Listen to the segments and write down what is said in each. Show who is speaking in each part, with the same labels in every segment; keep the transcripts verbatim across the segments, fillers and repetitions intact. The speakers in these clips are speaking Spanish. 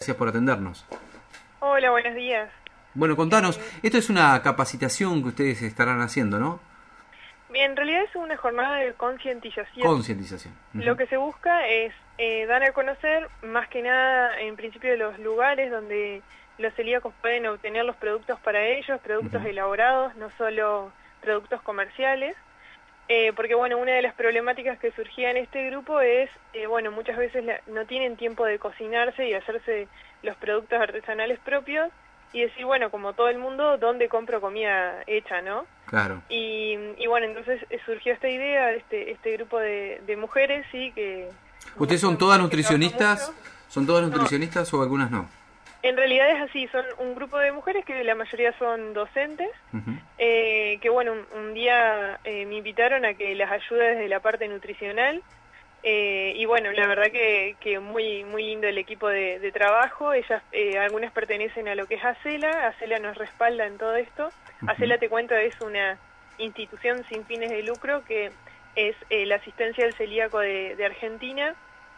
Speaker 1: Gracias por atendernos.
Speaker 2: Hola, buenos días.
Speaker 1: Bueno, contanos, esto es una capacitación que ustedes estarán haciendo, ¿no?
Speaker 2: Bien, en realidad es una jornada de concientización.
Speaker 1: Concientización. Uh-huh.
Speaker 2: Lo que se busca es eh, dar a conocer, más que nada, en principio, de los lugares donde los celíacos pueden obtener los productos para ellos, productos uh-huh. elaborados, no solo productos comerciales. Eh, porque, bueno, una de las problemáticas que surgía en este grupo es, eh, bueno, muchas veces la, no tienen tiempo de cocinarse y hacerse los productos artesanales propios, y decir, bueno, como todo el mundo, ¿dónde compro comida hecha, no?
Speaker 1: Claro.
Speaker 2: Y, y bueno, entonces surgió esta idea, este este grupo de, de mujeres, sí, que...
Speaker 1: ¿Ustedes son todas nutricionistas? ¿Son todas nutricionistas no. o algunas no?
Speaker 2: En realidad es así, son un grupo de mujeres que la mayoría son docentes, uh-huh. eh, que bueno, un, un día eh, me invitaron a que las ayude desde la parte nutricional, eh, y bueno, la verdad que, que muy muy lindo el equipo de, de trabajo. Ellas, eh, algunas pertenecen a lo que es ACELA, ACELA nos respalda en todo esto. Uh-huh. ACELA, te cuento, es una institución sin fines de lucro que es eh, la asistencia del celíaco de, de Argentina,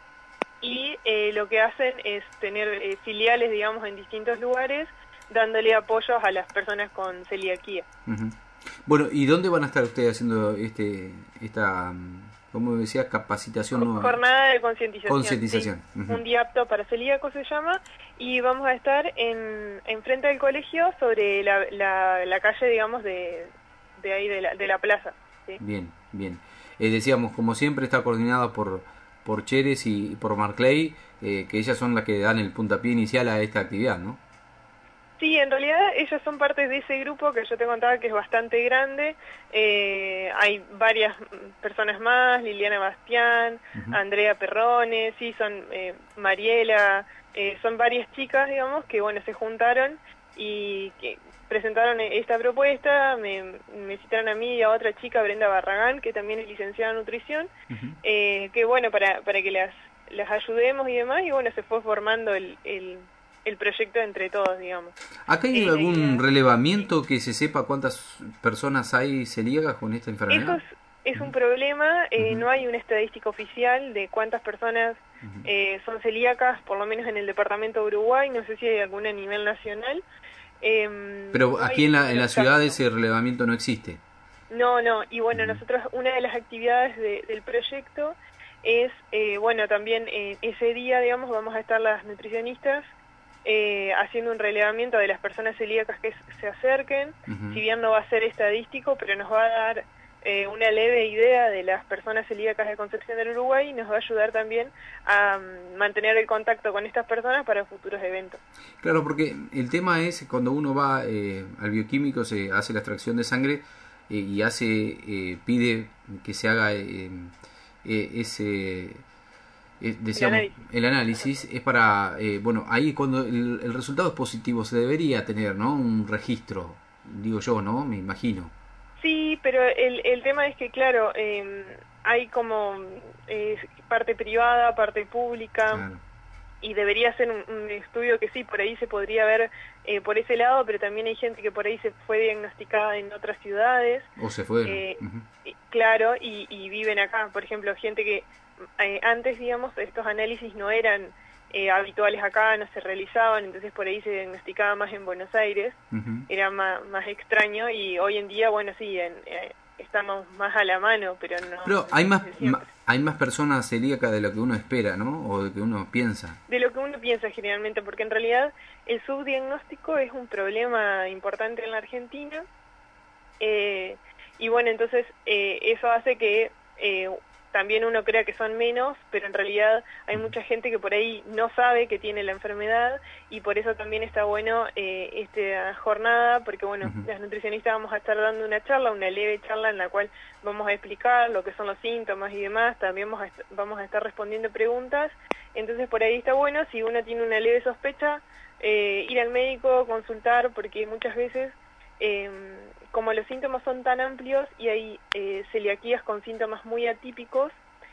Speaker 2: y eh, lo que hacen es tener eh, filiales, digamos, en distintos lugares, dándole apoyos a las personas con celiaquía.
Speaker 1: Uh-huh. Bueno, ¿y dónde van a estar ustedes haciendo este esta, como decía, capacitación?
Speaker 2: Nueva? Jornada de concientización.
Speaker 1: Concientización.
Speaker 2: Sí.
Speaker 1: Uh-huh.
Speaker 2: Un día apto para celíacos se llama, y vamos a estar en, en frente del colegio, sobre la, la, la calle, digamos, de, de ahí, de la, de la plaza. ¿Sí?
Speaker 1: Bien, bien. Eh, decíamos, como siempre, está coordinada por... por Cheres y por Marclay, eh, que ellas son las que dan el puntapié inicial a esta actividad, ¿no?
Speaker 2: Sí, en realidad ellas son parte de ese grupo que yo te contaba que es bastante grande. Eh, hay varias personas más, Liliana Bastián, uh-huh. Andrea Perrone, sí, son eh, Mariela, eh, son varias chicas, digamos, que bueno, se juntaron y que presentaron esta propuesta, me, me citaron a mí y a otra chica, Brenda Barragán, que también es licenciada en nutrición, uh-huh. eh, que bueno, para para que las las ayudemos y demás, y bueno, se fue formando el, el, el proyecto entre todos, digamos.
Speaker 1: ¿Acá hay eh, algún relevamiento que se sepa cuántas personas hay celíacas con esta enfermedad?
Speaker 2: Eso es, es un problema, eh, uh-huh. no hay una estadística oficial de cuántas personas uh-huh. eh, son celíacas, por lo menos en el departamento de Uruguay, no sé si hay alguna a nivel nacional. Eh,
Speaker 1: Pero
Speaker 2: no
Speaker 1: aquí en la, en la ciudad ese relevamiento no existe.
Speaker 2: No, no, y bueno, uh-huh. nosotros, una de las actividades de, del proyecto es, eh, bueno, también eh, ese día, digamos, vamos a estar las nutricionistas eh, haciendo un relevamiento de las personas celíacas que se acerquen, uh-huh. si bien no va a ser estadístico, pero nos va a dar eh, una leve idea de las personas celíacas de Concepción del Uruguay, y nos va a ayudar también a um, mantener el contacto con estas personas para futuros eventos.
Speaker 1: Claro, porque el tema es cuando uno va eh, al bioquímico, se hace la extracción de sangre eh, y hace eh, pide que se haga eh, eh, ese eh, decíamos, el, análisis. el análisis es para eh, bueno, ahí cuando el, el resultado es positivo se debería tener, ¿no?, un registro, digo yo, ¿no?, me imagino.
Speaker 2: Sí, pero el, el tema es que, claro, eh, hay como eh, parte privada, parte pública, claro. Y debería ser un, un estudio que sí, por ahí se podría ver eh, por ese lado, pero también hay gente que por ahí se fue diagnosticada en otras ciudades.
Speaker 1: O se fue.
Speaker 2: Eh,
Speaker 1: uh-huh.
Speaker 2: y, claro, y, y viven acá. Por ejemplo, gente que eh, antes, digamos, estos análisis no eran eh, habituales acá, no se realizaban, entonces por ahí se diagnosticaba más en Buenos Aires, uh-huh. Era más, más extraño, y hoy en día, bueno, sí, en, eh, estamos más a la mano, pero no...
Speaker 1: Pero hay más, ma, hay más personas celíacas de lo que uno espera, ¿no?, o de lo que uno piensa.
Speaker 2: De lo que uno piensa generalmente, porque en realidad el subdiagnóstico es un problema importante en la Argentina, eh, y bueno, entonces eh, eso hace que... Eh, también uno crea que son menos, pero en realidad hay mucha gente que por ahí no sabe que tiene la enfermedad, y por eso también está bueno eh, esta jornada, porque bueno, uh-huh. las nutricionistas vamos a estar dando una charla, una leve charla en la cual vamos a explicar lo que son los síntomas y demás, también vamos a, est- vamos a estar respondiendo preguntas, entonces por ahí está bueno, si uno tiene una leve sospecha, eh, ir al médico, consultar, porque muchas veces... Eh, como los síntomas son tan amplios y hay eh, celiaquías con síntomas muy atípicos,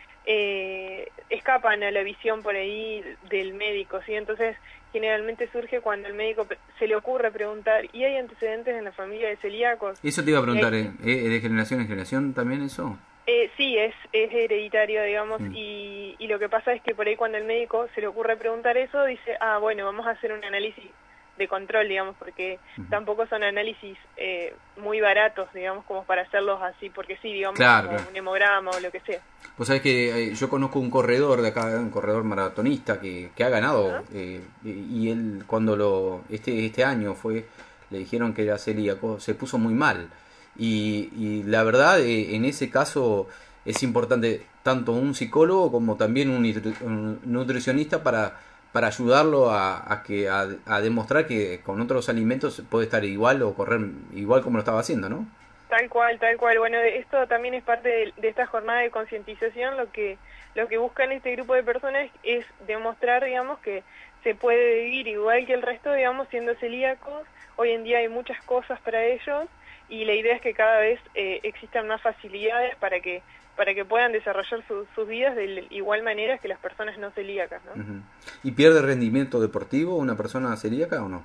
Speaker 2: eh, escapan a la visión por ahí del médico, ¿sí? Entonces generalmente surge cuando el médico se le ocurre preguntar, ¿y hay antecedentes en la familia de celíacos?
Speaker 1: Eso te iba a preguntar,
Speaker 2: hay...
Speaker 1: ¿eh? ¿De generación en generación también eso?
Speaker 2: Eh, sí, es, es hereditario, digamos,
Speaker 1: Mm.
Speaker 2: y, y lo que pasa es que por ahí cuando el médico se le ocurre preguntar eso, dice, ah, bueno, vamos a hacer un análisis de control, digamos, porque
Speaker 1: Ujú.
Speaker 2: tampoco son análisis eh, muy baratos, digamos, como para hacerlos así, porque sí, digamos,
Speaker 1: Claro,
Speaker 2: como
Speaker 1: claro.
Speaker 2: un hemograma o lo que sea.
Speaker 1: Vos sabés que eh, yo conozco un corredor de acá, un corredor maratonista que, que ha ganado,
Speaker 2: Ajá.
Speaker 1: eh, y y él cuando lo este este año fue, le dijeron que era celíaco, se puso muy mal. Y, y la verdad, eh, en ese caso es importante tanto un psicólogo como también un, nutri- un nutricionista para, para ayudarlo a, a que a, a demostrar que con otros alimentos puede estar igual o correr igual como lo estaba haciendo, ¿no?
Speaker 2: Tal cual, tal cual. Bueno, esto también es parte de, de esta jornada de concientización. Lo que lo que buscan este grupo de personas es demostrar, digamos, que se puede vivir igual que el resto, digamos, siendo celíacos. Hoy en día hay muchas cosas para ellos y la idea es que cada vez eh, existan más facilidades para que para que puedan desarrollar su- sus vidas de igual manera que las personas no celíacas, ¿no?
Speaker 1: Ujú. ¿Y pierde rendimiento deportivo una persona celíaca o no?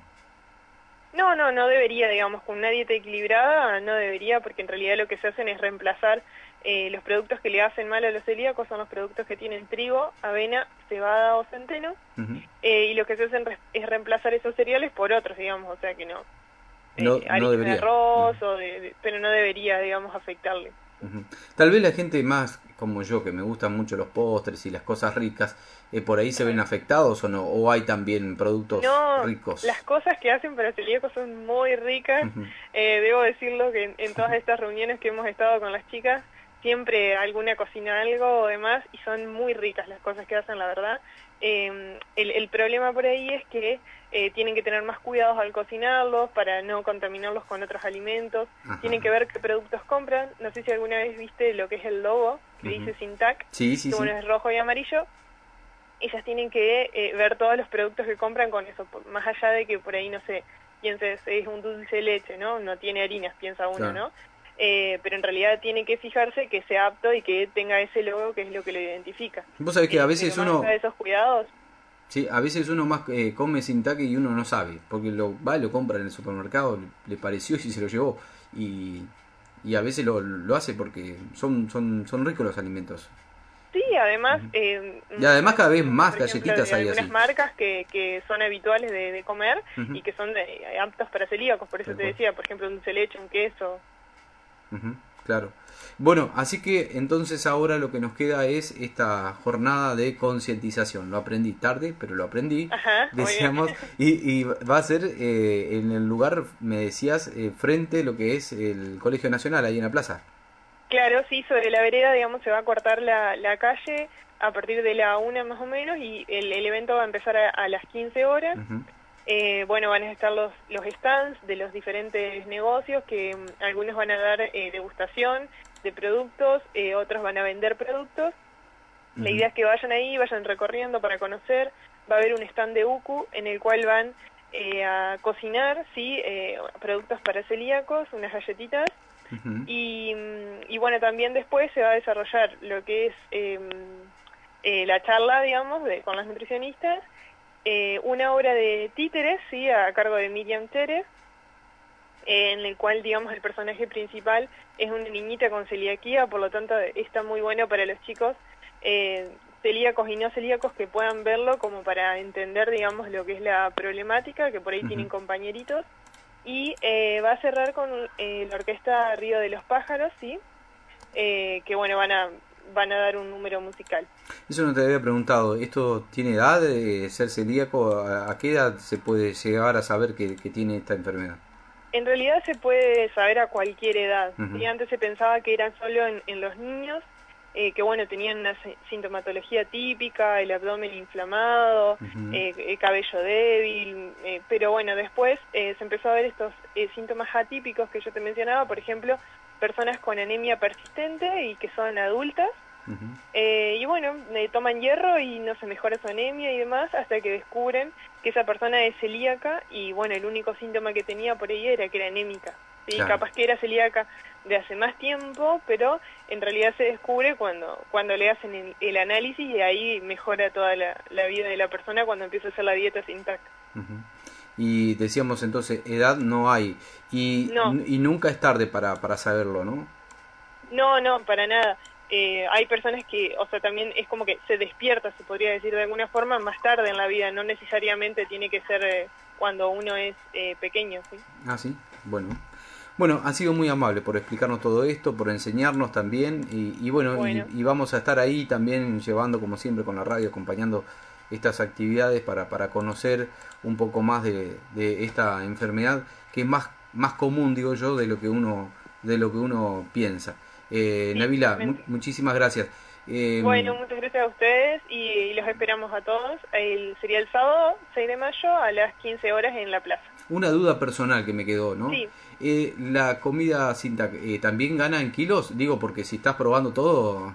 Speaker 2: No, no, no debería, digamos, con una dieta equilibrada no debería, porque en realidad lo que se hacen es reemplazar eh, los productos que le hacen mal a los celíacos, son los productos que tienen trigo, avena, cebada o centeno,
Speaker 1: Ujú.
Speaker 2: eh, y lo que se hacen re- es reemplazar esos cereales por otros, digamos, o sea que no,
Speaker 1: No,
Speaker 2: eh,
Speaker 1: no
Speaker 2: harina de
Speaker 1: debería.
Speaker 2: arroz, o de, de- pero no debería, digamos, afectarle.
Speaker 1: Ujú. Tal vez la gente más como yo, que me gustan mucho los postres y las cosas ricas, eh, por ahí se ven
Speaker 2: Ajá.
Speaker 1: afectados o no, o hay también productos
Speaker 2: No,
Speaker 1: ricos.
Speaker 2: las cosas que hacen para celíacos son muy ricas.
Speaker 1: Ujú.
Speaker 2: Eh, debo decirlo que en, en todas estas reuniones que hemos estado con las chicas, siempre alguna cocina algo o demás, y son muy ricas las cosas que hacen, la verdad. Eh, el, el problema por ahí es que eh, tienen que tener más cuidados al cocinarlos para no contaminarlos con otros alimentos.
Speaker 1: Ajá.
Speaker 2: Tienen que ver qué productos compran. No sé si alguna vez viste lo que es el logo, que
Speaker 1: Ujú.
Speaker 2: dice Sintac,
Speaker 1: Sí, sí,
Speaker 2: que
Speaker 1: sí.
Speaker 2: bueno, es rojo y amarillo. Ellas tienen que eh, ver todos los productos que compran con eso, por- más allá de que por ahí, no sé, pienses, es un dulce de leche, ¿no? No tiene harinas, piensa uno,
Speaker 1: Claro.
Speaker 2: ¿no? Eh, pero en realidad tiene que fijarse que sea apto y que tenga ese logo que es lo que lo identifica.
Speaker 1: Vos sabés que a
Speaker 2: Eh, pero
Speaker 1: veces
Speaker 2: más allá
Speaker 1: uno,
Speaker 2: de esos cuidados,
Speaker 1: sí, a veces uno más eh, come sin taque y uno no sabe, porque lo va y lo compra en el supermercado, le, le pareció y se lo llevó. Y, y a veces lo, lo hace porque son, son, son ricos los alimentos.
Speaker 2: sí, además,
Speaker 1: Ujú.
Speaker 2: eh,
Speaker 1: Y además cada
Speaker 2: hemos
Speaker 1: vez
Speaker 2: visto,
Speaker 1: más
Speaker 2: por ejemplo,
Speaker 1: galletitas
Speaker 2: de
Speaker 1: hay
Speaker 2: algunas
Speaker 1: así.
Speaker 2: marcas que, que son habituales de, de comer
Speaker 1: Ujú.
Speaker 2: y que son de- aptos para celíacos, por eso
Speaker 1: Tal
Speaker 2: te
Speaker 1: cual.
Speaker 2: decía, por ejemplo, un dulce de leche, un queso.
Speaker 1: Ujú, claro. Bueno, así que entonces ahora lo que nos queda es esta jornada de concientización. Lo aprendí tarde, pero lo aprendí,
Speaker 2: Ajá, muy bien.
Speaker 1: decíamos, y, y va a ser eh, en el lugar, me decías, eh, frente a lo que es el Colegio Nacional, ahí en la plaza.
Speaker 2: Claro, sí, sobre la vereda, digamos, se va a cortar la, la calle a partir de la una más o menos y el, el evento va a empezar a, a las quince horas.
Speaker 1: Ujú,
Speaker 2: Eh, bueno, van a estar los, los stands de los diferentes negocios que mm, algunos van a dar eh, degustación de productos, eh, otros van a vender productos. La
Speaker 1: ujú,
Speaker 2: idea es que vayan ahí, vayan recorriendo para conocer. Va a haber un stand de U C U en el cual van eh, a cocinar, sí, eh, productos para celíacos, unas galletitas.
Speaker 1: ujú,
Speaker 2: Y, mm, y bueno, también después se va a desarrollar lo que es eh, eh, la charla, digamos, de, con las nutricionistas, eh, una obra de títeres, sí, a cargo de Miriam Tere, eh, en el cual, digamos, el personaje principal es una niñita con celiaquía, por lo tanto está muy bueno para los chicos eh, celíacos y no celíacos que puedan verlo como para entender, digamos, lo que es la problemática, que por ahí
Speaker 1: ujú.
Speaker 2: tienen compañeritos. Y eh, va a cerrar con eh, la orquesta Río de los Pájaros, sí, eh, que bueno, van a van a dar un número musical.
Speaker 1: Eso no te había preguntado. ¿Esto tiene edad de ser celíaco? ¿A a qué edad se puede llegar a saber que, que tiene esta enfermedad?
Speaker 2: En realidad se puede saber a cualquier edad.
Speaker 1: Ujú,
Speaker 2: ¿Sí? Antes se pensaba que eran solo en, en los niños, eh, que bueno, tenían una si- sintomatología típica, el abdomen inflamado,
Speaker 1: ujú,
Speaker 2: eh, el cabello débil, eh, pero bueno, después eh, se empezó a ver estos eh, síntomas atípicos que yo te mencionaba, por ejemplo, personas con anemia persistente y que son adultas.
Speaker 1: ujú.
Speaker 2: Eh, y bueno, eh, toman hierro y no se mejora su anemia y demás hasta que descubren que esa persona es celíaca y bueno, el único síntoma que tenía por ahí era que era anémica. ¿Sí?
Speaker 1: Claro.
Speaker 2: Capaz que era celíaca de hace más tiempo, pero en realidad se descubre cuando, cuando le hacen el, el análisis y ahí mejora toda la, la vida de la persona cuando empieza a hacer la dieta sin tac.
Speaker 1: Ujú. Y decíamos entonces, edad no hay. Y,
Speaker 2: No,
Speaker 1: y nunca es tarde para, para saberlo, ¿no?
Speaker 2: no, no, para nada. eh, hay personas que, o sea, también es como que se despierta, se podría decir de alguna forma, más tarde en la vida, no necesariamente tiene que ser eh, cuando uno es eh, pequeño, ¿sí?
Speaker 1: Ah, sí, bueno. Bueno, ha sido muy amable por explicarnos todo esto, por enseñarnos también y, y bueno,
Speaker 2: Bueno,
Speaker 1: y, y vamos a estar ahí también llevando como siempre con la radio, acompañando estas actividades para, para conocer un poco más de, de esta enfermedad que es más, más común, digo yo, de lo que uno, de lo que uno piensa. Eh,
Speaker 2: sí,
Speaker 1: Nabila, mu
Speaker 2: totalmente.
Speaker 1: muchísimas gracias. Eh,
Speaker 2: Bueno, muchas gracias a ustedes y, y los esperamos a todos. El, sería el sábado seis de mayo a las quince horas en la plaza.
Speaker 1: una duda personal que me quedó, ¿no?
Speaker 2: Sí.
Speaker 1: Eh, ¿La comida sin ta- eh, también gana en kilos? Digo, porque si estás probando todo...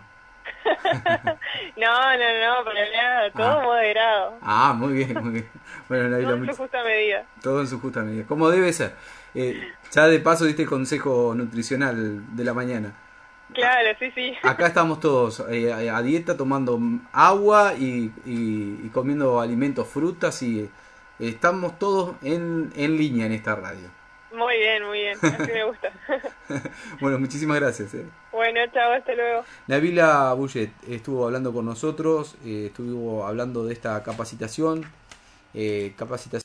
Speaker 2: No, no, no, para nada, todo
Speaker 1: Ah,
Speaker 2: moderado,
Speaker 1: ah, muy bien, muy bien. Bueno, Nabila,
Speaker 2: todo en su
Speaker 1: much-
Speaker 2: justa medida.
Speaker 1: todo en su justa medida. Como debe ser. Eh, ya de paso diste el consejo nutricional de la mañana. A-
Speaker 2: Claro, sí, sí.
Speaker 1: Acá estamos todos eh, a a dieta, tomando agua y, y- y comiendo alimentos, frutas y eh, estamos todos en, en línea en esta radio.
Speaker 2: Muy bien, muy bien, así me gusta.
Speaker 1: Bueno, muchísimas gracias. eh.
Speaker 2: Bueno, chao, hasta luego.
Speaker 1: Nabila Bullet estuvo hablando con nosotros, eh, estuvo hablando de esta capacitación, eh, capacitación